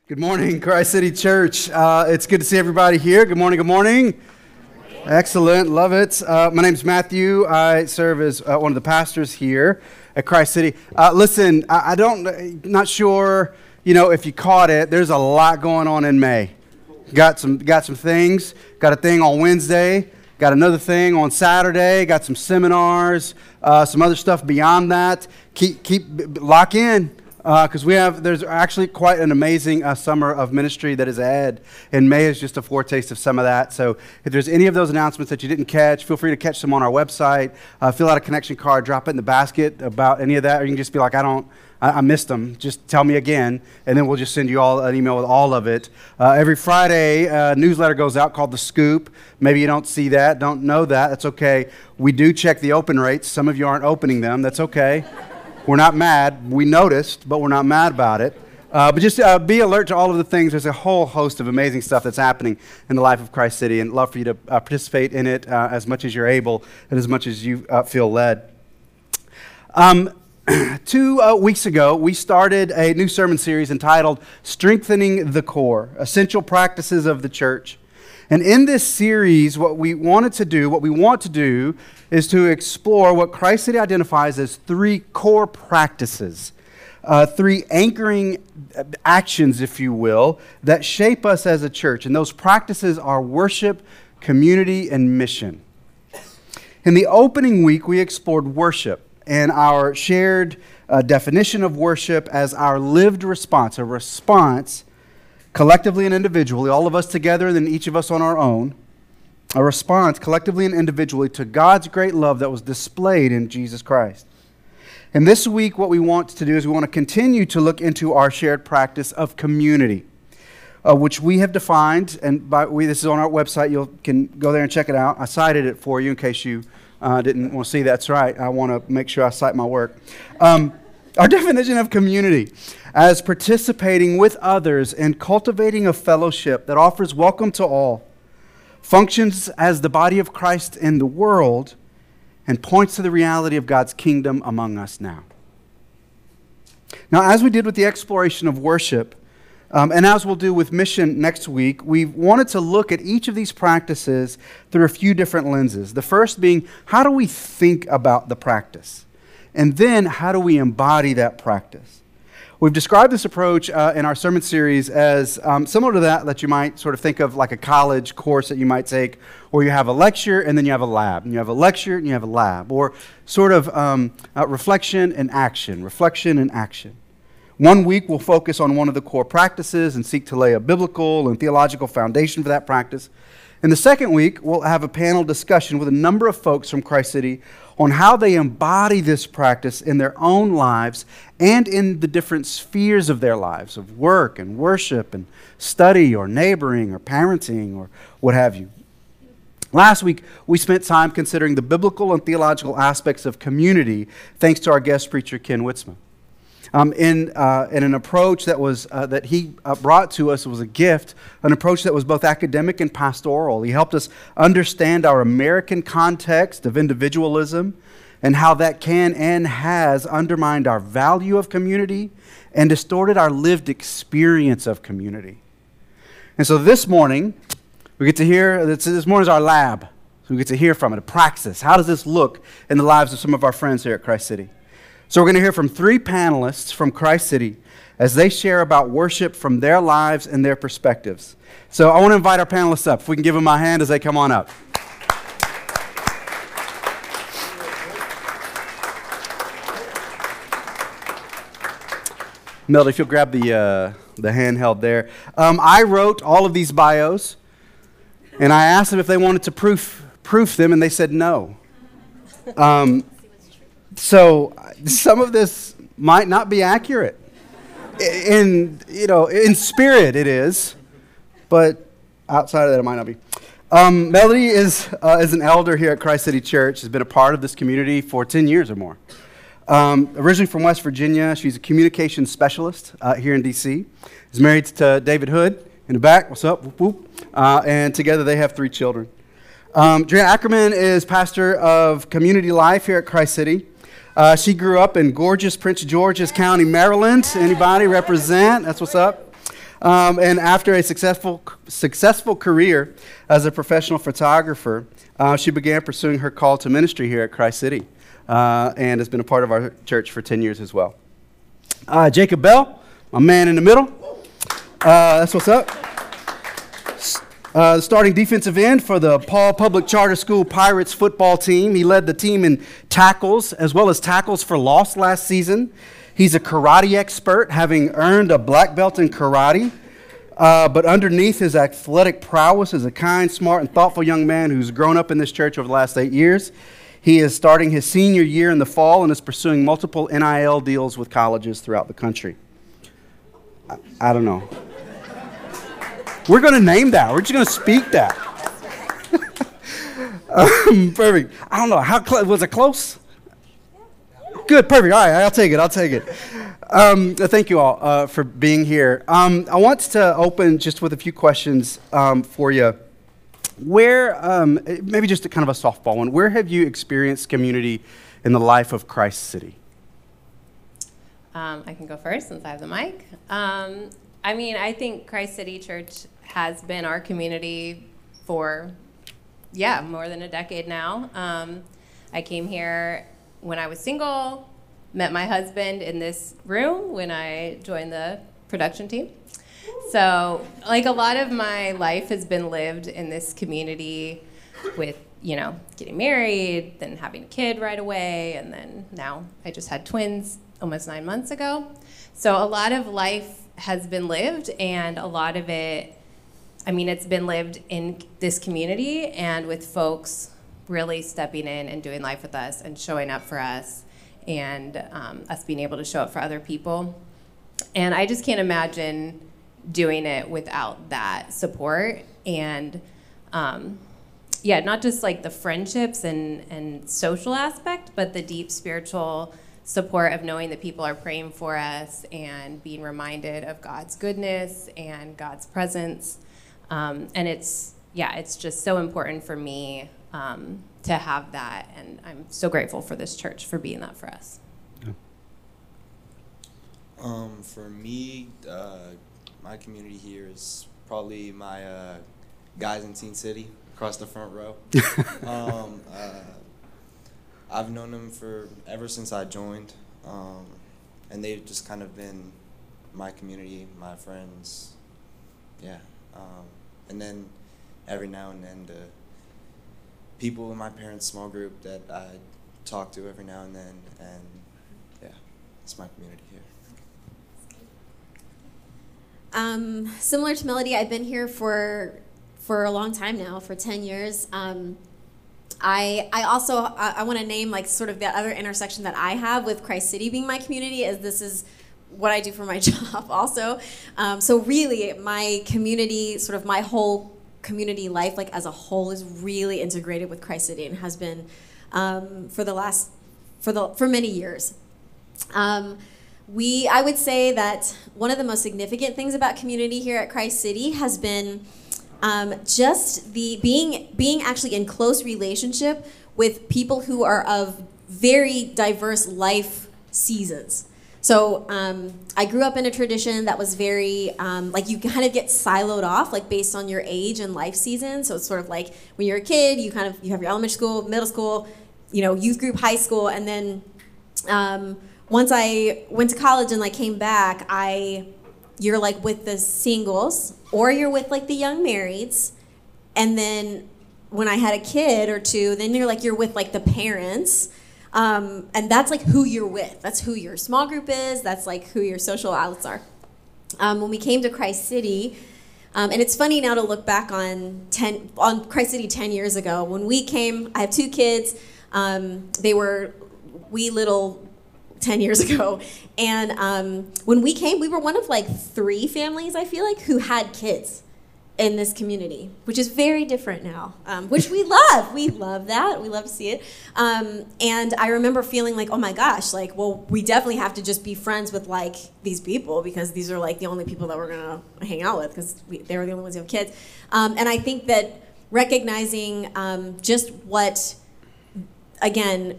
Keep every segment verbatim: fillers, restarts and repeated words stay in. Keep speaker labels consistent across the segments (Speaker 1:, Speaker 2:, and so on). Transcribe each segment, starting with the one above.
Speaker 1: Good morning, Christ City Church. Uh, it's good to see everybody here. Good morning, good morning. Excellent, love it. Uh, my name's Matthew. I serve as uh, one of the pastors here at Christ City. Uh, listen, I, I don't, not sure, you know, if you caught it. There's a lot going on in May. Got some, got some things. Got a thing on Wednesday. Got another thing on Saturday. Got some seminars. Uh, some other stuff beyond that. Keep, keep, lock in. Because uh, we have, there's actually quite an amazing uh, summer of ministry that is ahead, and May is just a foretaste of some of that. So if there's any of those announcements that you didn't catch, feel free to catch them on our website. Uh, fill out a connection card, drop it in the basket about any of that, or you can just be like, I don't, I, I missed them. Just tell me again, and then we'll just send you all an email with all of it. Uh, every Friday, a newsletter goes out called The Scoop. Maybe you don't see that, don't know that. That's okay. We do check the open rates. Some of you aren't opening them. That's okay. We're not mad. We noticed, but we're not mad about it. Uh, but just uh, be alert to all of the things. There's a whole host of amazing stuff that's happening in the life of Christ City, and love for you to uh, participate in it uh, as much as you're able and as much as you uh, feel led. Um, two uh, weeks ago, we started a new sermon series entitled Strengthening the Core, Essential Practices of the Church. And in this series, what we wanted to do, what we want to do, is to explore what Christ City identifies as three core practices, uh, three anchoring actions, if you will, that shape us as a church. And those practices are worship, community, and mission. In the opening week, we explored worship and our shared uh, definition of worship as our lived response, a response collectively and individually, all of us together and then each of us on our own, a response collectively and individually to God's great love that was displayed in Jesus Christ. And this week, what we want to do is we want to continue to look into our shared practice of community, uh, which we have defined, and by we, this is on our website. You can go there and check it out. I cited it for you in case you uh, didn't want to see. That's right. I want to make sure I cite my work. Um, Our definition of community as participating with others and cultivating a fellowship that offers welcome to all, functions as the body of Christ in the world, and points to the reality of God's kingdom among us now. Now, as we did with the exploration of worship, um, and as we'll do with mission next week, we wanted to look at each of these practices through a few different lenses. The first being, how do we think about the practice? And then, how do we embody that practice? We've described this approach uh, in our sermon series as um, similar to that that you might sort of think of like a college course that you might take, where you have a lecture and then you have a lab. And you have a lecture and you have a lab. Or sort of um, uh, reflection and action, reflection and action. One week we'll focus on one of the core practices and seek to lay a biblical and theological foundation for that practice. In the second week, we'll have a panel discussion with a number of folks from Christ City on how they embody this practice in their own lives and in the different spheres of their lives, of work and worship and study or neighboring or parenting or what have you. Last week, we spent time considering the biblical and theological aspects of community, thanks to our guest preacher, Ken Witzman. Um, in, uh, in an approach that was uh, that he uh, brought to us was a gift, an approach that was both academic and pastoral. He helped us understand our American context of individualism and how that can and has undermined our value of community and distorted our lived experience of community. And so this morning, we get to hear, this, this morning is our lab. So we get to hear from it, a praxis. How does this look in the lives of some of our friends here at Christ City? So we're going to hear from three panelists from Christ City as they share about worship from their lives and their perspectives. So I want to invite our panelists up. If we can give them a hand as they come on up. Melody, if you'll grab the, uh, the handheld there. Um, I wrote all of these bios, and I asked them if they wanted to proof, proof them, and they said no. Um, So some of this might not be accurate. In, you know, in spirit it is, but outside of that it might not be. Um, Melody is, uh, is an elder here at Christ City Church, has been a part of this community for ten years or more. Um, originally from West Virginia, she's a communications specialist uh, here in D C Is married to David Hood in the back. What's up? Whoop, whoop. Uh, and together they have three children. Um, Drea Ackerman is pastor of Community Life here at Christ City. Uh, she grew up in gorgeous Prince George's County, Maryland. Anybody represent? That's what's up. Um, and after a successful successful career as a professional photographer, uh, she began pursuing her call to ministry here at Christ City, uh, and has been a part of our church for ten years as well. Uh, Jacob Bell, my man in the middle. Uh, that's what's up. Uh, the starting defensive end for the Paul Public Charter School Pirates football team. He led the team in tackles as well as tackles for loss last season. He's a karate expert, having earned a black belt in karate. Uh, but underneath his athletic prowess is a kind, smart, and thoughtful young man who's grown up in this church over the last eight years. He is starting his senior year in the fall and is pursuing multiple N I L deals with colleges throughout the country. I, I don't know. We're going to name that. We're just going to speak that. um, perfect. I don't know. How close? Was it close? Good, perfect. All right, I'll take it. I'll take it. Um, thank you all uh, for being here. Um, I want to open just with a few questions um, for you. Where, um, maybe just a kind of a softball one, where have you experienced community in the life of Christ City?
Speaker 2: Um, I can go first since I have the mic. Um, I mean, I think Christ City Church has been our community for, yeah, more than a decade now. Um, I came here when I was single, met my husband in this room when I joined the production team. So, like, a lot of my life has been lived in this community with, you know, getting married, then having a kid right away, and then now I just had twins almost nine months ago. So a lot of life has been lived, and a lot of it, I mean, it's been lived in this community and with folks really stepping in and doing life with us and showing up for us, and um, us being able to show up for other people. And I just can't imagine doing it without that support. And um, yeah, not just like the friendships and, and social aspect, but the deep spiritual support of knowing that people are praying for us and being reminded of God's goodness and God's presence. Um, and it's, yeah, it's just so important for me um, to have that. And I'm so grateful for this church for being that for us.
Speaker 1: Yeah.
Speaker 3: Um, for me, uh, my community here is probably my uh, guys in Teen City across the front row. um, uh, I've known them for ever since I joined, um, and they've just kind of been my community, my friends, yeah. Um, and then every now and then the people in my parents' small group that I talk to every now and then, and yeah, it's my community here.
Speaker 4: Um, similar to Melody, I've been here for for a long time now, for ten years. Um, I I also I, I want to name like sort of that other intersection that I have with Christ City being my community, as this is what I do for my job also. Um, so really, my community, sort of my whole community life, like as a whole, is really integrated with Christ City and has been um, for the last for the for many years. Um, We, I would say that one of the most significant things about community here at Christ City has been um, just the being being actually in close relationship with people who are of very diverse life seasons. So um, I grew up in a tradition that was very, um, like you kind of get siloed off, like based on your age and life season. So it's sort of like when you're a kid, you kind of, you have your elementary school, middle school, you know, youth group, high school, and then um, once I went to college and like came back, I, you're like with the singles, or you're with like the young marrieds, and then when I had a kid or two, then you're like you're with like the parents, um, and that's like who you're with. That's who your small group is. That's like who your social outlets are. Um, when we came to Christ City, um, and it's funny now to look back on ten on Christ City ten years ago. When we came, I have two kids. Um, they were wee little. ten years ago, and um, when we came, we were one of like three families, I feel like, who had kids in this community, which is very different now, um, which we love. We love that. We love to see it. Um, and I remember feeling like, oh my gosh, like, well, we definitely have to just be friends with like these people, because these are like the only people that we're gonna hang out with, because they were the only ones who have kids. Um, and I think that recognizing um, just what, again,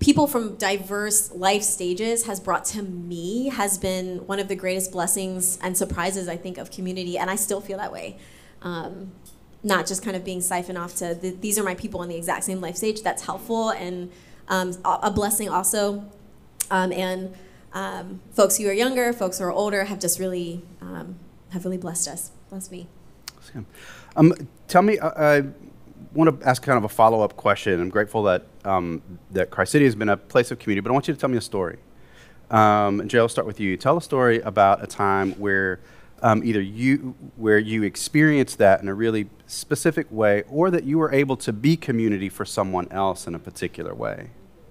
Speaker 4: people from diverse life stages has brought to me has been one of the greatest blessings and surprises, I think, of community, and I still feel that way. Um, not just kind of being siphoned off to the, these are my people in the exact same life stage. That's helpful and um, a blessing also. Um, and um, folks who are younger, folks who are older, have just really um, have really blessed us, blessed me.
Speaker 1: Um, tell me, uh, I want to ask kind of a follow-up question. I'm grateful that um, that Christ City has been a place of community, but I want you to tell me a story. Um, and Jay, I'll start with you. Tell a story about a time where um, either you where you experienced that in a really specific way, or that you were able to be community for someone else in a particular way.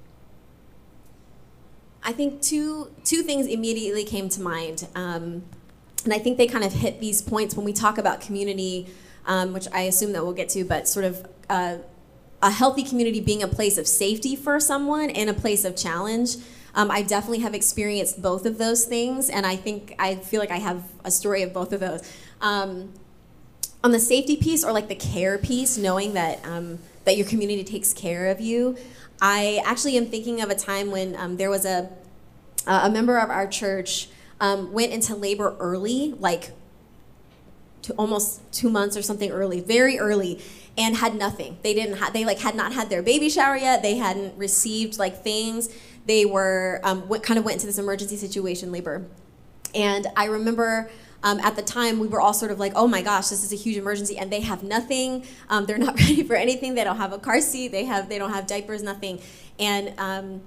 Speaker 4: I think two two things immediately came to mind, um, and I think they kind of hit these points when we talk about community, um, which I assume that we'll get to, but sort of uh, a healthy community being a place of safety for someone and a place of challenge. Um, I definitely have experienced both of those things, and I think I feel like I have a story of both of those. Um, on the safety piece, or like the care piece, knowing that um, that your community takes care of you, I actually am thinking of a time when um, there was a a member of our church um, went into labor early, like to almost two months or something early, very early, and had nothing. They didn't have, they like had not had their baby shower yet. They hadn't received like things. They were um, went, kind of went into this emergency situation, labor, and I remember. Um, at the time, we were all sort of like, oh my gosh, this is a huge emergency, and they have nothing. Um, they're not ready for anything. They don't have a car seat. They have, they don't have diapers, nothing. And um,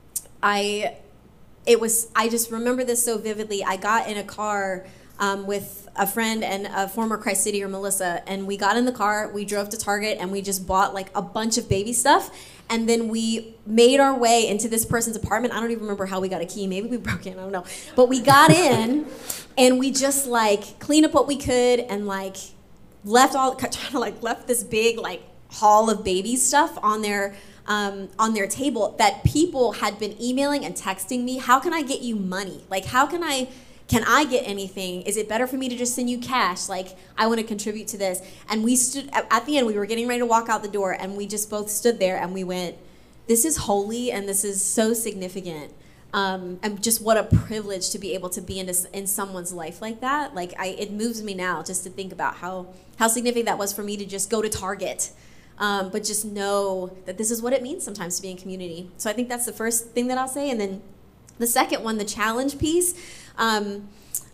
Speaker 4: I, it was, I just remember this so vividly. I got in a car um, with a friend and a former Christ City or Melissa, and we got in the car, we drove to Target, and we just bought like a bunch of baby stuff. And then we made our way into this person's apartment. I don't even remember how we got a key. Maybe we broke in, I don't know. But we got in, and we just like cleaned up what we could, and like left all, kind of like left this big like haul of baby stuff on their um, on their table that people had been emailing and texting me. How can I get you money? Like, how can I? Can I get anything? Is it better for me to just send you cash? Like, I want to contribute to this. And we stood, at the end, we were getting ready to walk out the door, and we just both stood there, and we went, this is holy, and this is so significant. Um, and just what a privilege to be able to be in, this, in someone's life like that. Like, I, it moves me now just to think about how, how significant that was for me to just go to Target. Um, but just know that this is what it means sometimes to be in community. So I think that's the first thing that I'll say. And then the second one, the challenge piece. Um,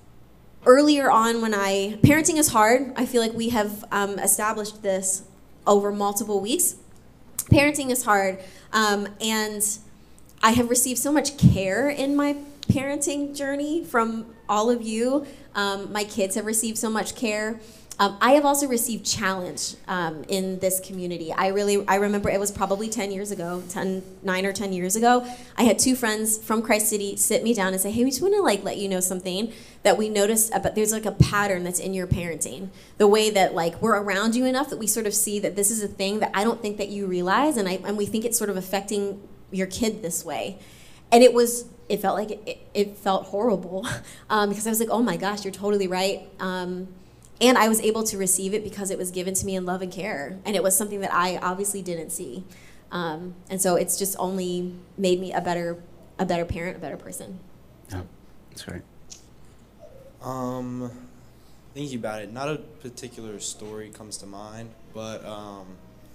Speaker 4: earlier on when I, parenting is hard. I feel like we have um, established this over multiple weeks. Parenting is hard. Um, and I have received so much care in my parenting journey from all of you. Um, my kids have received so much care. Um, I have also received challenge um, in this community. I really, I remember it was probably ten years ago, ten, nine or ten years ago. I had two friends from Christ City sit me down and say, hey, we just want to like let you know something that we noticed about, there's like a pattern that's in your parenting. The way that like we're around you enough that we sort of see that this is a thing that I don't think that you realize, and I and we think it's sort of affecting your kid this way. And it was, it felt like, it, it felt horrible um, because I was like, oh my gosh, you're totally right. Um, And I was able to receive it because it was given to me in love and care. And it was something that I obviously didn't see. Um, and so it's just only made me a better a better parent, a better person.
Speaker 1: Yeah, that's great.
Speaker 3: Um, thinking about it, not a particular story comes to mind, but um,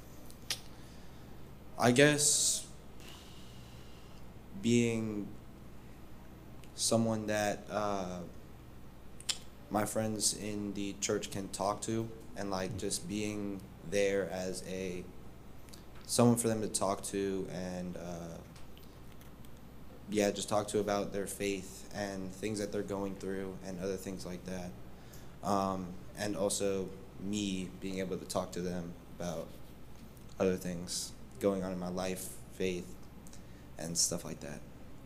Speaker 3: I guess being someone that uh, my friends in the church can talk to, and like just being there as a someone for them to talk to, and uh, yeah, just talk to about their faith and things that they're going through and other things like that. Um, and also me being able to talk to them about other things going on in my life, faith, and stuff like that.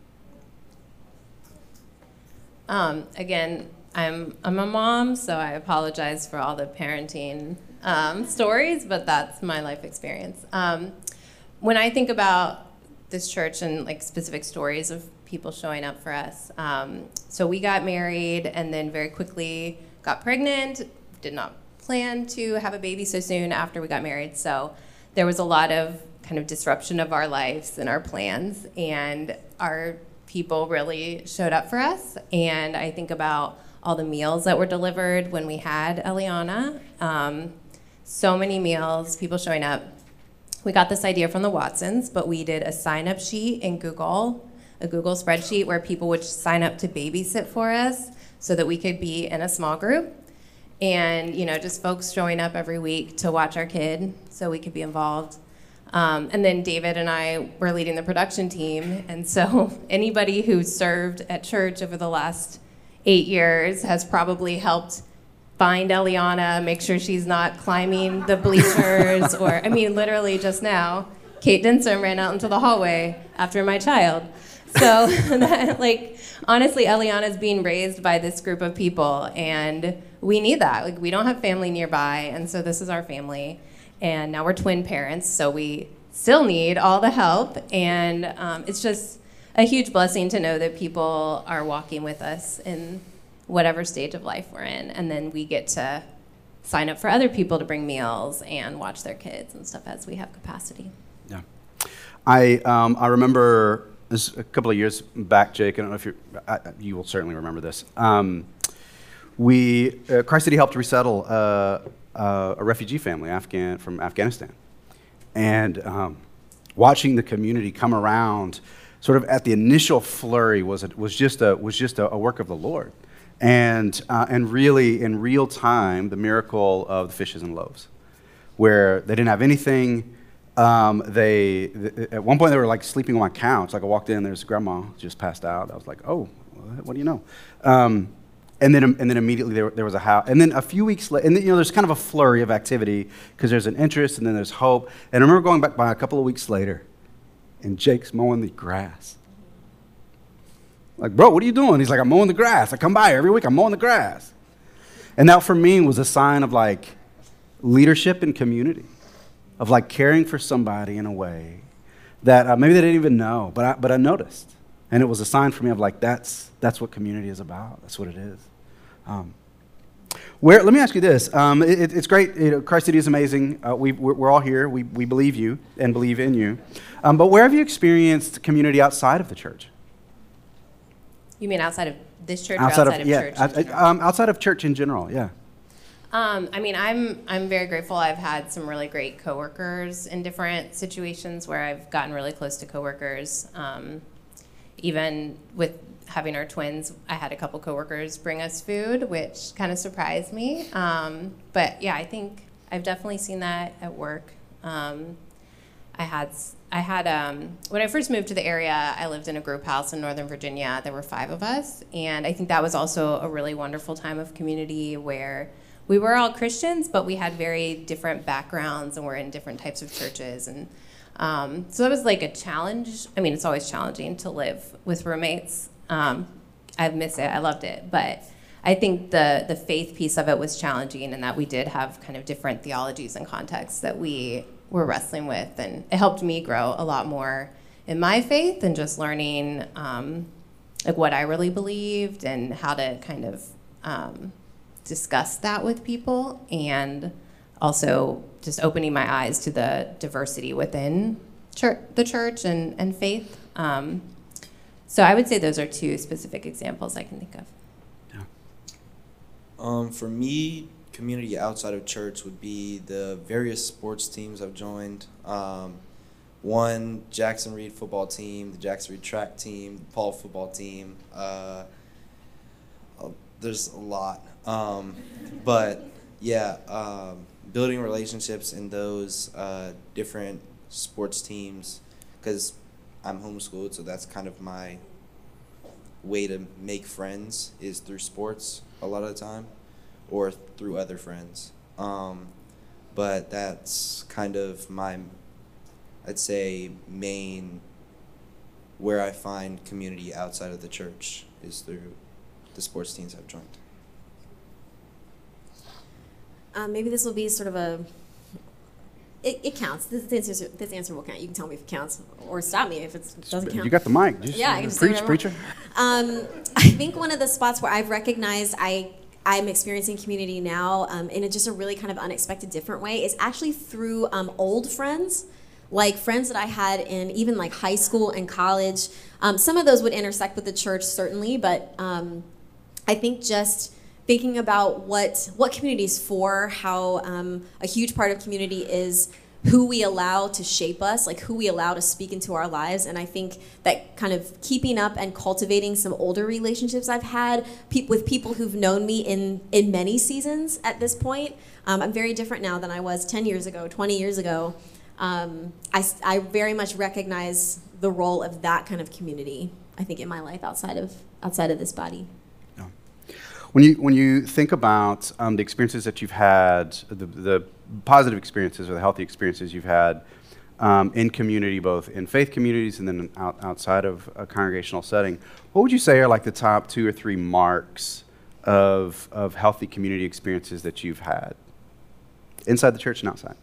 Speaker 2: Um, again, I'm I'm a mom, so I apologize for all the parenting um, stories, but that's my life experience. Um, when I think about this church and like specific stories of people showing up for us, um, so we got married and then very quickly got pregnant. Did not plan to have a baby so soon after we got married, so there was a lot of kind of disruption of our lives and our plans, and our people really showed up for us. And I think about all the meals that were delivered when we had Eliana. Um, so many meals, people showing up. We got this idea from the Watsons, but we did a sign-up sheet in Google, a Google spreadsheet where people would sign up to babysit for us so that we could be in a small group. And, you know, just folks showing up every week to watch our kid so we could be involved. Um, and then David and I were leading the production team. And so anybody who served at church over the last eight years has probably helped find Eliana, make sure she's not climbing the bleachers, or, I mean, literally just now, Kate Denson ran out into the hallway after my child. So, that, like, honestly, Eliana's being raised by this group of people, and we need that. Like, we don't have family nearby, and so this is our family. And now we're twin parents, so we still need all the help. And um, it's just a huge blessing to know that people are walking with us in whatever stage of life we're in, and then we get to sign up for other people to bring meals and watch their kids and stuff as we have capacity.
Speaker 1: Yeah, I um, I remember this a couple of years back, Jake. I don't know if you you will certainly remember this. Um, we uh, Christ City helped resettle uh, uh, a refugee family Afghan from Afghanistan, and um, watching the community come around, sort of at the initial flurry, was a, was just a was just a, a work of the Lord. And uh, and really, in real time, the miracle of the fishes and loaves, where they didn't have anything. Um, they th- at one point they were like sleeping on my couch. Like I walked in, there's grandma just passed out. I was like, oh, what, what do you know? Um, and then and then immediately there, there was a house. And then a few weeks later, and then, you know, there's kind of a flurry of activity because there's an interest and then there's hope. And I remember going back by a couple of weeks later, and Jake's mowing the grass. Like, bro, what are you doing? He's like, I'm mowing the grass. I come by every week, I'm mowing the grass. And that for me was a sign of like leadership and community, of like caring for somebody in a way that uh, maybe they didn't even know, but I, but I noticed. And it was a sign for me of like, that's that's what community is about. That's what it is. Um, where, let me ask you this. Um, it, it's great. You know, Christ City is amazing. Uh, we, we're, we're all here. We, we believe you and believe in you. Um, but where have you experienced community outside of the church?
Speaker 2: You mean outside of this church
Speaker 1: Outside
Speaker 2: or outside
Speaker 1: of,
Speaker 2: of,
Speaker 1: yeah,
Speaker 2: church?
Speaker 1: out-
Speaker 2: in general?
Speaker 1: um, outside of church in general, yeah.
Speaker 2: Um, I mean, I'm I'm very grateful. I've had some really great coworkers in different situations where I've gotten really close to coworkers. Um, even with having our twins, I had a couple coworkers bring us food, which kind of surprised me. Um, but yeah, I think I've definitely seen that at work. Um, I had I had um, when I first moved to the area, I lived in a group house in Northern Virginia. There were five of us, and I think that was also a really wonderful time of community where we were all Christians, but we had very different backgrounds and we're in different types of churches. And um, so that was like a challenge. I mean, it's always challenging to live with roommates. Um, I miss it. I loved it. But I think the, the faith piece of it was challenging in that we did have kind of different theologies and contexts that we were wrestling with. And it helped me grow a lot more in my faith and just learning um, like what I really believed and how to kind of um, discuss that with people, and also just opening my eyes to the diversity within church, the church and, and faith. Um, so I would say those are two specific examples I can think of.
Speaker 1: Yeah.
Speaker 3: Um, for me, community outside of church would be the various sports teams I've joined. Um, one, Jackson Reed football team, the Jackson Reed track team, the Paul football team. Uh, there's a lot. Um, but yeah, um, building relationships in those uh, different sports teams, because I'm homeschooled, so that's kind of my way to make friends is through sports a lot of the time, or through other friends. Um, but that's kind of my, I'd say, main where I find community outside of the church is through the sports teams I've joined.
Speaker 4: Um, maybe this will be sort of a. It, it counts. This, this answer this answer will count. You can tell me if it counts, or stop me if it doesn't count.
Speaker 1: You got the mic. Just
Speaker 4: Yeah, I can just say
Speaker 1: preach,
Speaker 4: whatever I
Speaker 1: preacher.
Speaker 4: Um, I think one of the spots where I've recognized I I'm experiencing community now um, in a, just a really kind of unexpected, different way is actually through um, old friends. like friends that I had in even like high school and college. Um, some of those would intersect with the church, certainly, but um, I think just thinking about what what community is for, how um, a huge part of community is who we allow to shape us, like who we allow to speak into our lives. And I think that kind of keeping up and cultivating some older relationships I've had pe- with people who've known me in, in many seasons at this point. Um, I'm very different now than I was ten years ago, twenty years ago. Um, I, I very much recognize the role of that kind of community, I think, in my life outside of outside of this body.
Speaker 1: Yeah. When you when you think about um, the experiences that you've had, the, the positive experiences or the healthy experiences you've had um, in community, both in faith communities and then out, outside of a congregational setting, what would you say are like the top two or three marks of of healthy community experiences that you've had inside the church and outside?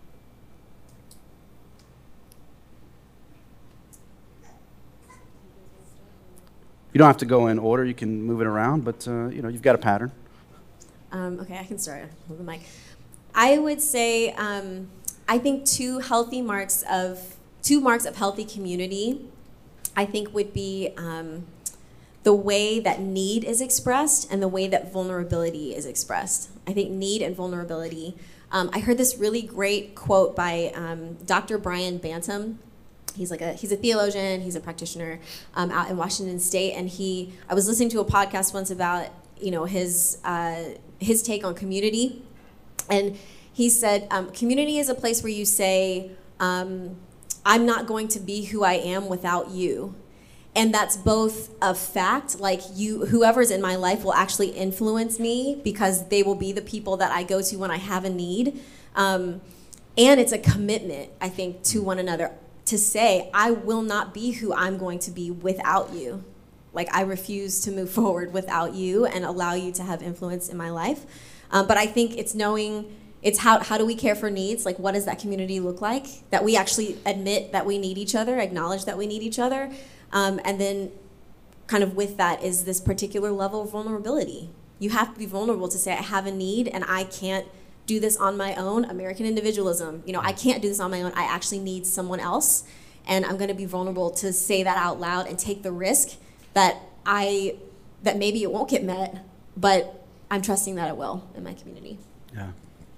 Speaker 1: You don't have to go in order. You can move it around, but uh, you know, you've got a pattern.
Speaker 4: Um, okay, I can start with the mic. I would say um, I think two healthy marks of two marks of healthy community, I think, would be um, the way that need is expressed and the way that vulnerability is expressed. I think need and vulnerability. Um, I heard this really great quote by um, Doctor Brian Bantam. He's like a he's a theologian, he's a practitioner um, out in Washington State, and he I was listening to a podcast once about you know his uh, his take on community, and he said um, community is a place where you say um, I'm not going to be who I am without you, and that's both a fact, like you whoever's in my life will actually influence me because they will be the people that I go to when I have a need, um, and it's a commitment, I think, to one another. To say, I will not be who I'm going to be without you. Like, I refuse to move forward without you and allow you to have influence in my life. Um, but I think it's knowing, it's how, how do we care for needs? Like, what does that community look like? That we actually admit that we need each other, acknowledge that we need each other. Um, and then kind of with that is this particular level of vulnerability. You have to be vulnerable to say, I have a need and I can't do this on my own. American individualism. You know, I can't do this on my own. I actually need someone else. And I'm going to be vulnerable to say that out loud and take the risk that I, that maybe it won't get met, but I'm trusting that it will in my community.
Speaker 1: Yeah.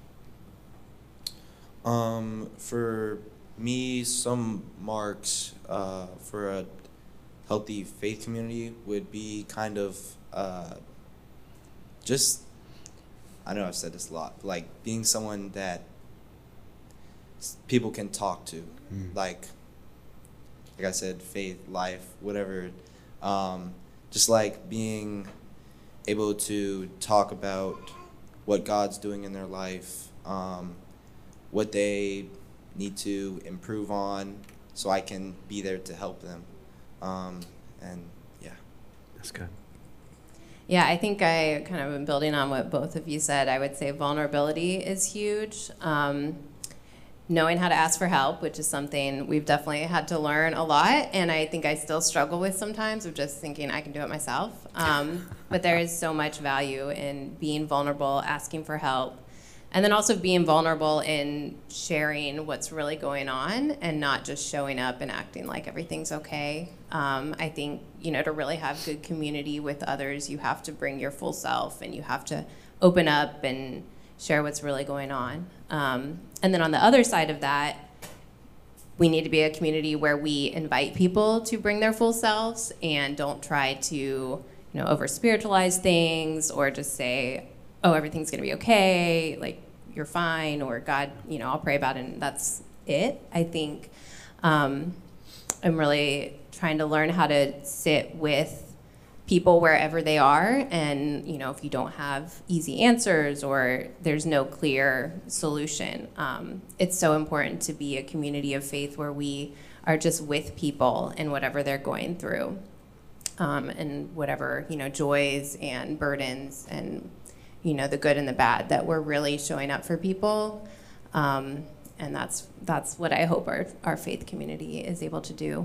Speaker 3: Um, for me, some marks uh, for a healthy faith community would be kind of uh, just, I know I've said this a lot, like being someone that s- people can talk to,
Speaker 1: Mm.
Speaker 3: like, like I said, faith, life, whatever. Um, just like being able to talk about what God's doing in their life, um, what they need to improve on, so I can be there to help them. Um, and yeah.
Speaker 1: That's good.
Speaker 2: Yeah, I think I kind of am building on what both of you said. I would say vulnerability is huge. Um, knowing how to ask for help, which is something we've definitely had to learn a lot, and I think I still struggle with sometimes of just thinking I can do it myself. Um, but there is so much value in being vulnerable, asking for help, and then also being vulnerable in sharing what's really going on and not just showing up and acting like everything's okay. Um, I think, you know, to really have good community with others, you have to bring your full self and you have to open up and share what's really going on. Um, and then on the other side of that, we need to be a community where we invite people to bring their full selves and don't try to, you know, over spiritualize things or just say, oh, everything's going to be okay, like, you're fine, or God, you know, I'll pray about it, and that's it. I think um, I'm really trying to learn how to sit with people wherever they are, and, you know, if you don't have easy answers or there's no clear solution, um, it's so important to be a community of faith where we are just with people in whatever they're going through, um, and whatever, you know, joys and burdens and, you know, the good and the bad, that we're really showing up for people. Um, and that's that's what I hope our, our faith community is able to do.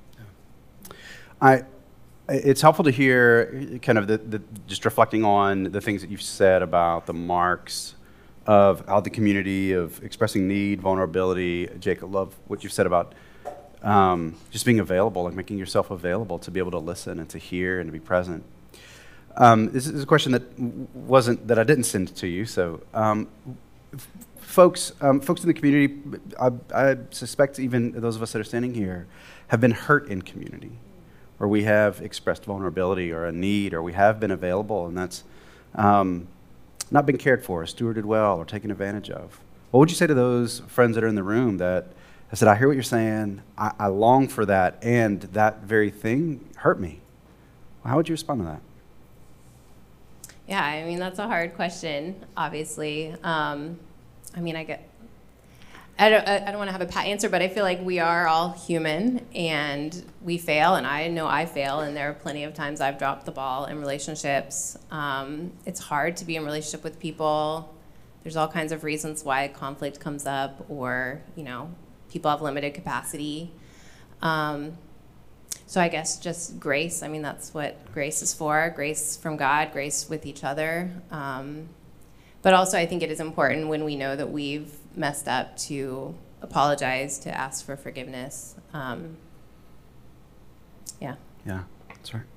Speaker 1: I, it's helpful to hear kind of the, the just reflecting on the things that you've said about the marks of how the community, of expressing need, vulnerability. Jake, I love what you've said about um, just being available, like making yourself available to be able to listen and to hear and to be present. Um, this is a question that wasn't that I didn't send to you. So, um, f- folks, um, folks in the community, I, I suspect even those of us that are standing here have been hurt in community, where we have expressed vulnerability or a need, or we have been available, and that's um, not been cared for, or stewarded well, or taken advantage of. What would you say to those friends that are in the room that I said, I hear what you're saying, I, I long for that, and that very thing hurt me? How would you respond to that?
Speaker 2: Yeah, I mean, that's a hard question, obviously. Um, I mean, I get, I don't, I don't want to have a pat answer, but I feel like we are all human and we fail, and I know I fail, and there are plenty of times I've dropped the ball in relationships. Um, it's hard to be in a relationship with people. There's all kinds of reasons why conflict comes up, or, you know, people have limited capacity. Um, So I guess just grace. I mean, that's what grace is for. Grace from God, grace with each other. Um, but also I think it is important when we know that we've messed up to apologize, to ask for forgiveness. Um, yeah.
Speaker 1: Yeah, that's right.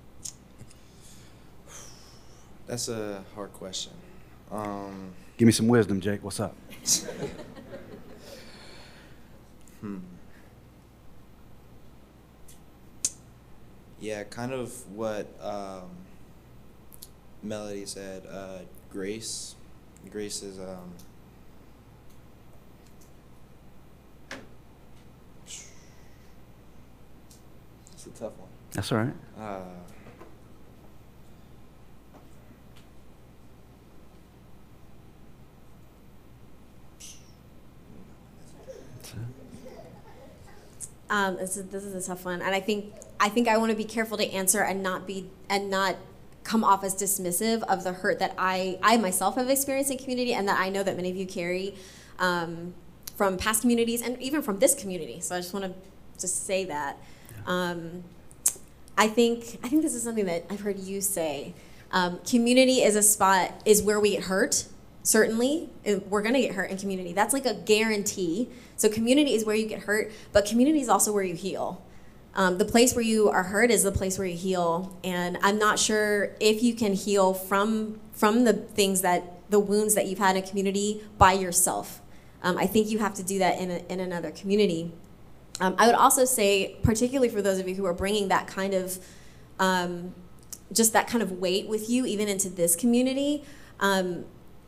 Speaker 3: That's a hard question. Um,
Speaker 1: Give me some wisdom, Jake. What's up?
Speaker 3: hmm. Yeah, kind of what um, Melody said. Uh, grace, grace is um, it's a tough one.
Speaker 1: That's all right.
Speaker 3: Uh,
Speaker 4: Um, this is this is a tough one, and I think I think I want to be careful to answer and not be and not come off as dismissive of the hurt that I I myself have experienced in community, and that I know that many of you carry um, from past communities and even from this community. So I just want to just say that. Um, I think I think this is something that I've heard you say. Um, community is a spot is where we get hurt. Certainly, we're going to get hurt in community. That's like a guarantee. So community is where you get hurt, but community is also where you heal. Um, the place where you are hurt is the place where you heal. And I'm not sure if you can heal from from the things that, the wounds that you've had in a community by yourself. Um, I think you have to do that in, a, in another community. Um, I would also say, particularly for those of you who are bringing that kind of, um, just that kind of weight with you, even into this community, um,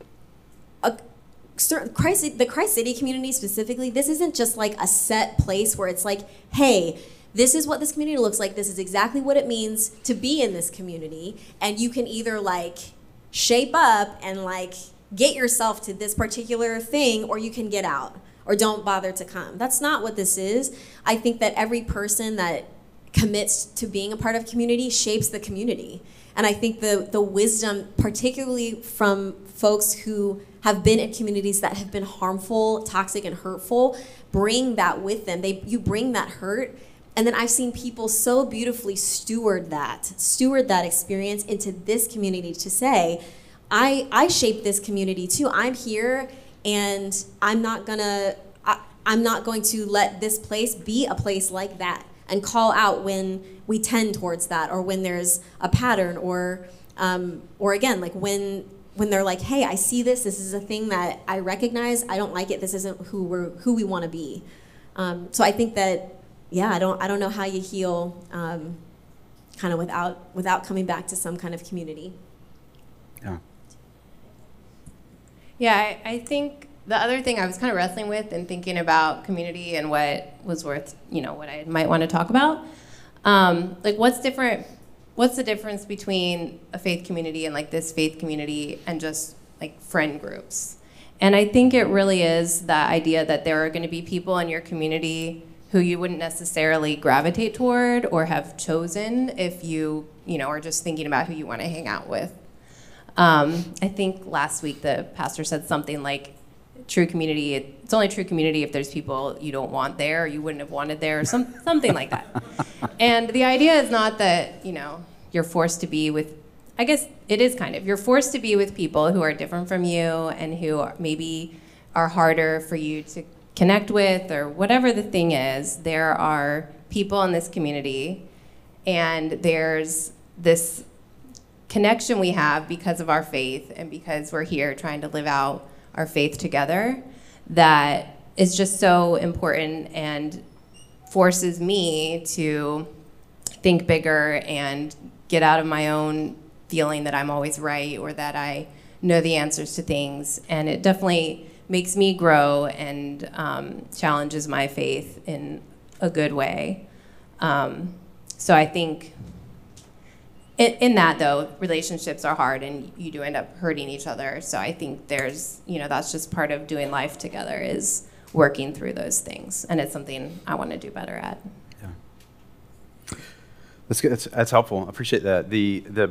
Speaker 4: a, certain Christ, the Christ City community specifically, this isn't just like a set place where it's like, hey, this is what this community looks like. This is exactly what it means to be in this community. And you can either like shape up and like get yourself to this particular thing, or you can get out or don't bother to come. That's not what this is. I think that every person that commits to being a part of community shapes the community. And I think the, the wisdom, particularly from folks who have been in communities that have been harmful, toxic, and hurtful, bring that with them. They, you bring that hurt, and then I've seen people so beautifully steward that, steward that experience into this community to say, I, I shape this community too. I'm here, and I'm not gonna, I, I'm not going to let this place be a place like that, and call out when we tend towards that, or when there's a pattern, or um, or again, like when when they're like, hey, I see this, this is a thing that I recognize, I don't like it, this isn't who we're who we want to be. Um, so I think that, yeah, I don't I don't know how you heal um, kind of without without coming back to some kind of community.
Speaker 1: Yeah.
Speaker 2: Yeah, I, I think the other thing I was kind of wrestling with and thinking about community and what was worth, you know, what I might want to talk about. Um, like, what's different? What's the difference between a faith community and like this faith community and just like friend groups? And I think it really is that idea that there are going to be people in your community who you wouldn't necessarily gravitate toward or have chosen if you, you know, are just thinking about who you want to hang out with. Um, I think last week the pastor said something like, true community, it's only true community if there's people you don't want there or you wouldn't have wanted there, or some, something like that. And the idea is not that, you know, you're forced to be with I guess it is kind of, you're forced to be with people who are different from you and who are, maybe are harder for you to connect with, or whatever the thing is. There are people in this community, and there's this connection we have because of our faith and because we're here trying to live out our faith together, that is just so important and forces me to think bigger and get out of my own feeling that I'm always right or that I know the answers to things. And it definitely makes me grow and um, challenges my faith in a good way. Um, so I think in, in that, though, relationships are hard and you do end up hurting each other. So I think there's, you know, that's just part of doing life together, is working through those things. And it's something I want to do better at.
Speaker 1: Yeah. That's good. That's, that's helpful. I appreciate that. The, the,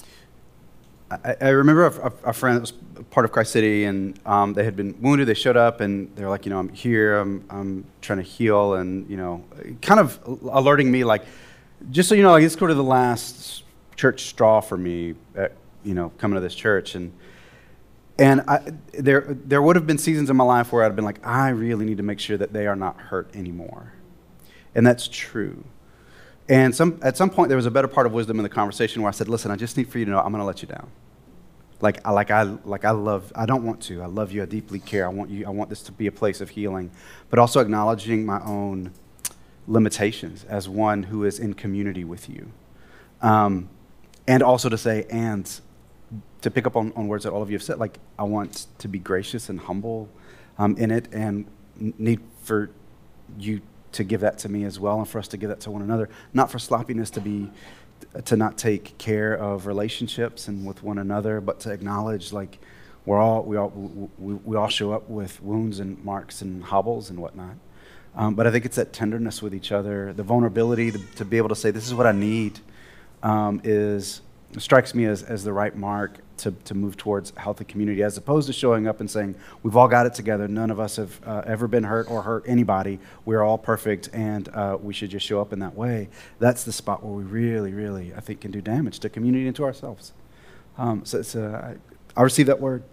Speaker 1: I, I remember a, a friend that was part of Christ City, and um, they had been wounded. They showed up, and they were like, you know, I'm here. I'm I'm trying to heal, and you know, kind of alerting me, like, just so you know, like, it's sort of the last church straw for me, at, you know, coming to this church, and and I, there there would have been seasons in my life where I'd have been like, I really need to make sure that they are not hurt anymore, and that's true. And some at some point there was a better part of wisdom in the conversation where I said, listen, I just need for you to know I'm going to let you down. Like I like I like I love I don't want to. I love you. I deeply care. I want you I want this to be a place of healing, but also acknowledging my own limitations as one who is in community with you. Um, and also to say, and to pick up on, on words that all of you have said, like, I want to be gracious and humble um, in it, and need for you to give that to me as well, and for us to give that to one another, not for sloppiness, to be, to not take care of relationships and with one another, but to acknowledge, like, we're all, we all, we, we all show up with wounds and marks and hobbles and whatnot. Um, but I think it's that tenderness with each other, the vulnerability to, to be able to say, this is what I need, um, is, strikes me as, as the right mark to, to move towards healthy community, as opposed to showing up and saying, we've all got it together. None of us have uh, ever been hurt or hurt anybody. We're all perfect, and uh, we should just show up in that way. That's the spot where we really, really, I think, can do damage to community and to ourselves. Um, so it's, uh, I, I receive that word.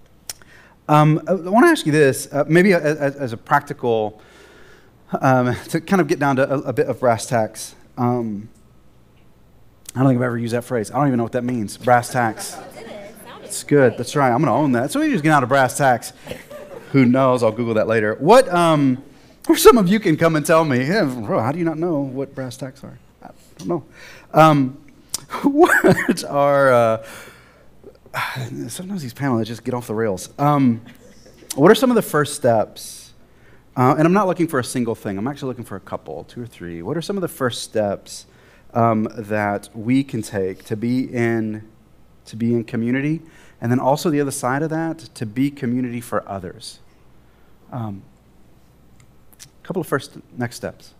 Speaker 1: Um, I, I want to ask you this, uh, maybe a, a, as a practical, um, to kind of get down to a, a bit of brass tacks. Um, I don't think I've ever used that phrase. I don't even know what that means, brass tacks. It's good. That's right. I'm going to own that. So we just get out of brass tacks. Who knows? I'll Google that later. What, um, or some of you can come and tell me, yeah, bro, how do you not know what brass tacks are? I don't know. Um, what are, uh, sometimes these panelists just get off the rails. Um, what are some of the first steps? Uh, and I'm not looking for a single thing. I'm actually looking for a couple, two or three. What are some of the first steps um, that we can take to be in to be in community, and then also the other side of that, to be community for others? Um, a couple of first next steps.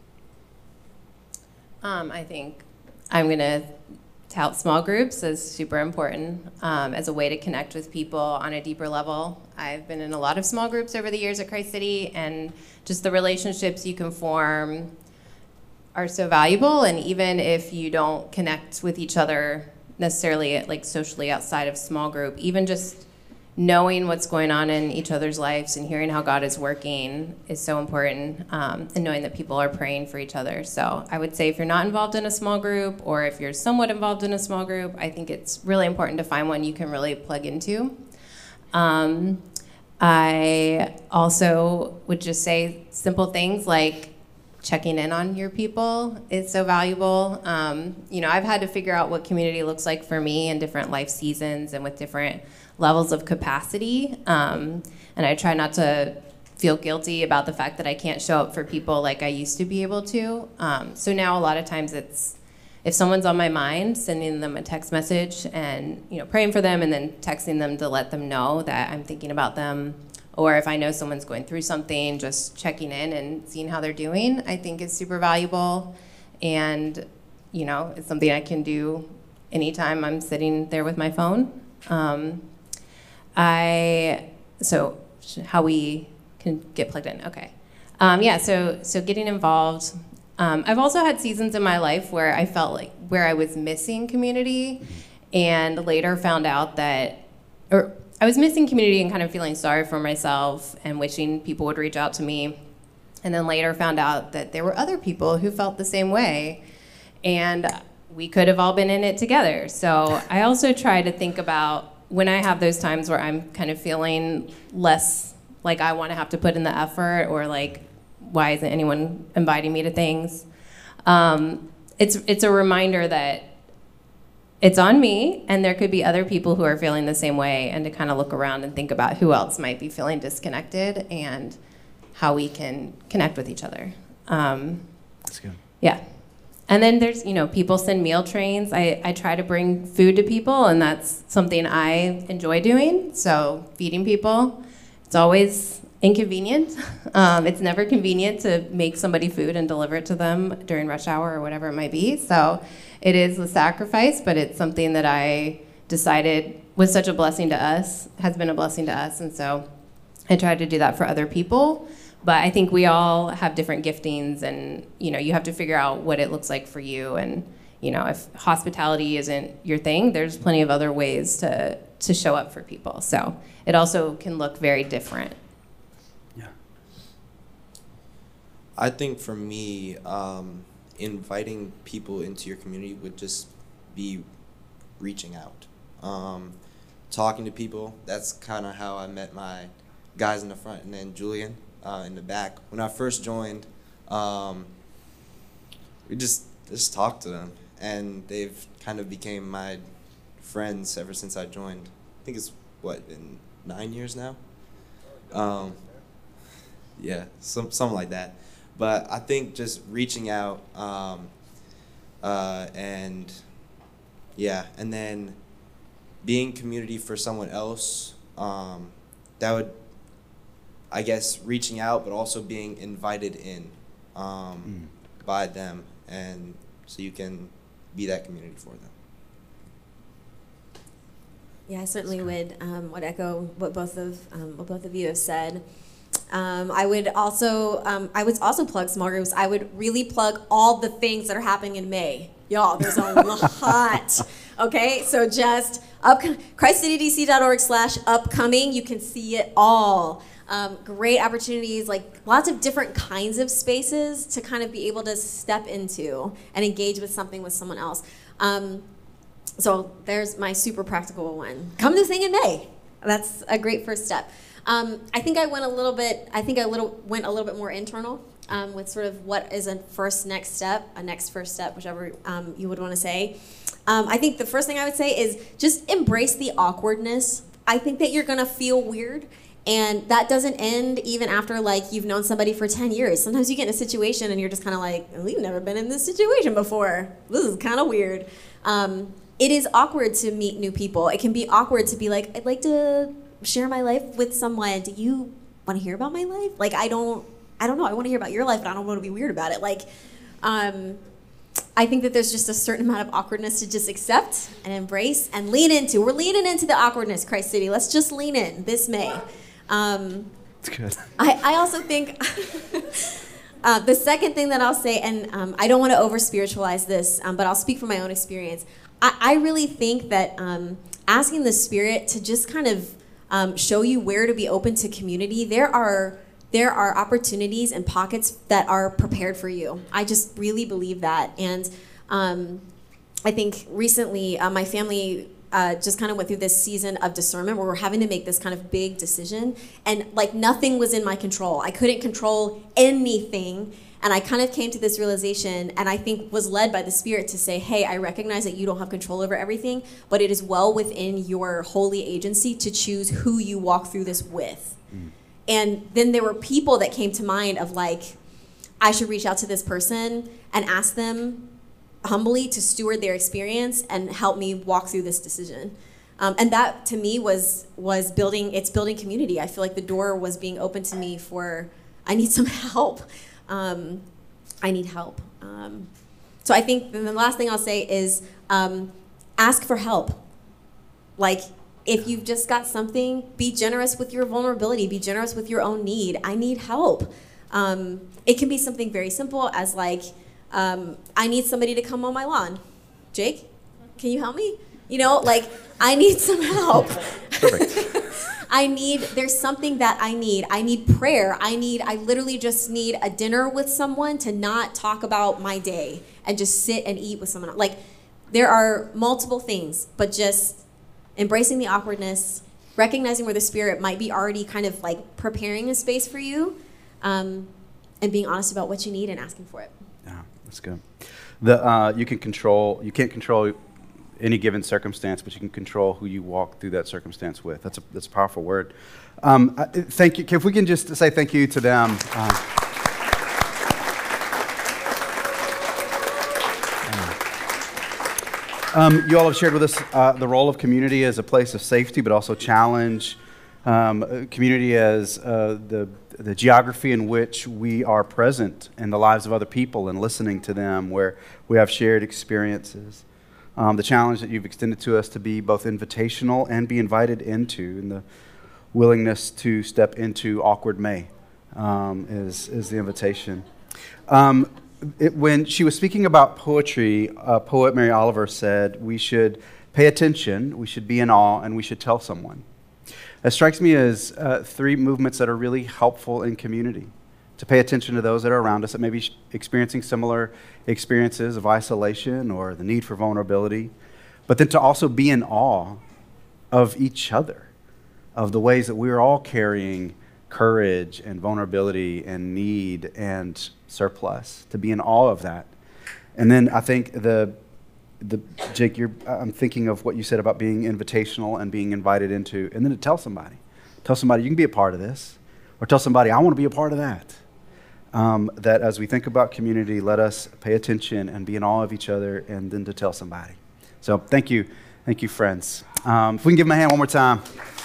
Speaker 2: Um, I think I'm going to tout small groups as super important, um, as a way to connect with people on a deeper level. I've been in a lot of small groups over the years at Christ City, and just the relationships you can form are so valuable. And even if you don't connect with each other necessarily like socially outside of small group, even just knowing what's going on in each other's lives and hearing how God is working is so important, um, and knowing that people are praying for each other. So I would say if you're not involved in a small group, or if you're somewhat involved in a small group, I think it's really important to find one you can really plug into. Um, I also would just say simple things like checking in on your people is so valuable. Um, you know, I've had to figure out what community looks like for me in different life seasons and with different levels of capacity. Um, and I try not to feel guilty about the fact that I can't show up for people like I used to be able to. Um, so now a lot of times it's, if someone's on my mind, sending them a text message and, you know, praying for them, and then texting them to let them know that I'm thinking about them. Or if I know someone's going through something, just checking in and seeing how they're doing, I think is super valuable. And, you know, it's something I can do anytime I'm sitting there with my phone. Um, I, so how we can get plugged in, okay. Um, yeah, so so getting involved. Um, I've also had seasons in my life where I felt like, where I was missing community. and later found out that, or I was missing community and kind of feeling sorry for myself and wishing people would reach out to me. And then later found out that there were other people who felt the same way, and we could have all been in it together. So I also try to think about when I have those times where I'm kind of feeling less like I want to have to put in the effort, or like, why isn't anyone inviting me to things? Um, it's it's a reminder that it's on me, and there could be other people who are feeling the same way, and to kind of look around and think about who else might be feeling disconnected and how we can connect with each other. Um,
Speaker 1: That's good.
Speaker 2: Yeah. And then there's, you know, people send meal trains. I, I try to bring food to people, and that's something I enjoy doing. So feeding people, it's always inconvenient. Um, it's never convenient to make somebody food and deliver it to them during rush hour or whatever it might be. So it is a sacrifice, but it's something that I decided was such a blessing to us, has been a blessing to us. And so I try to do that for other people. But I think we all have different giftings, and, you know, you have to figure out what it looks like for you. And, you know, if hospitality isn't your thing, there's plenty of other ways to, to show up for people. So it also can look very different.
Speaker 1: Yeah.
Speaker 3: I think for me, um, inviting people into your community would just be reaching out. Um, talking to people, that's kind of how I met my guys in the front, and then Julian. Uh, in the back. When I first joined, um, we just just talked to them, and they've kind of became my friends ever since I joined. I think it's, what, been nine years now? Um, yeah, some something like that. But I think just reaching out, um, uh, and yeah, and then being community for someone else, um, that would, I guess, reaching out, but also being invited in um, mm. by them, and so you can be that community for them.
Speaker 4: Yeah, I certainly would um, would echo what both of um, what both of you have said. Um, I would also um, I would also plug small groups. I would really plug all the things that are happening in May. Y'all, there's a lot. Okay, so just up christ city d c dot org slash upcoming. You can see it all. Um, great opportunities, like lots of different kinds of spaces to kind of be able to step into and engage with something with someone else. Um, so there's my super practical one. Come to Sing in May. That's a great first step. Um, I think I went a little bit. I think I little went a little bit more internal um, with sort of what is a first next step, a next first step, whichever um, you would want to say. Um, I think the first thing I would say is just embrace the awkwardness. I think that you're gonna feel weird. And that doesn't end even after, like, you've known somebody for ten years. Sometimes you get in a situation and you're just kind of like, we've never been in this situation before. This is kind of weird. Um, it is awkward to meet new people. It can be awkward to be like, I'd like to share my life with someone. Do you want to hear about my life? Like, I don't, I don't know. I want to hear about your life, but I don't want to be weird about it. Like, um, I think that there's just a certain amount of awkwardness to just accept and embrace and lean into. We're leaning into the awkwardness, Christ City. Let's just lean in this May. Um,
Speaker 1: That's good.
Speaker 4: I, I also think uh, the second thing that I'll say, and um, I don't want to over spiritualize this, um, but I'll speak from my own experience. I, I really think that um, asking the Spirit to just kind of um, show you where to be open to community, there are there are opportunities and pockets that are prepared for you. I just really believe that, and um, I think recently uh, my family. Uh, just kind of went through this season of discernment where we're having to make this kind of big decision, and like nothing was in my control. I couldn't control anything, and I kind of came to this realization, and I think was led by the Spirit to say, hey, I recognize that you don't have control over everything, but it is well within your holy agency to choose who you walk through this with. Mm. And then there were people that came to mind of like, I should reach out to this person and ask them humbly to steward their experience and help me walk through this decision. Um, and that to me was was building, it's building community. I feel like the door was being open to me for, I need some help. Um, I need help. Um, so I think the last thing I'll say is um, ask for help. Like, if you've just got something, be generous with your vulnerability, be generous with your own need. I need help. Um, it can be something very simple as like, Um, I need somebody to come mow my lawn. Jake, can you help me? You know, like, I need some help.
Speaker 1: Perfect.
Speaker 4: I need, there's something that I need. I need prayer. I need, I literally just need a dinner with someone to not talk about my day and just sit and eat with someone. Like, there are multiple things, but just embracing the awkwardness, recognizing where the Spirit might be already kind of like preparing a space for you, um, and being honest about what you need and asking for it.
Speaker 1: Yeah, that's good. The uh, you can control, you can't control any given circumstance, but you can control who you walk through that circumstance with. That's a that's a powerful word. Um, I- thank you. If we can just say thank you to them. Um, Um, you all have shared with us uh, the role of community as a place of safety, but also challenge. Um, uh, community as uh, the the geography in which we are present in the lives of other people and listening to them, where we have shared experiences. Um, the challenge that you've extended to us to be both invitational and be invited into, and the willingness to step into awkward May um, is is the invitation. Um, It, when she was speaking about poetry, uh, poet Mary Oliver said we should pay attention, we should be in awe, and we should tell someone. That strikes me as uh, three movements that are really helpful in community. To pay attention to those that are around us that may be experiencing similar experiences of isolation or the need for vulnerability, but then to also be in awe of each other, of the ways that we are all carrying courage and vulnerability and need and surplus, to be in awe of that. And then I think the the Jake, you're I'm thinking of what you said about being invitational and being invited into, and then to tell somebody, tell somebody you can be a part of this, or tell somebody I want to be a part of that. Um, that as we think about community, let us pay attention and be in awe of each other, and then to tell somebody. So thank you, thank you, friends. Um, if we can give them a hand one more time.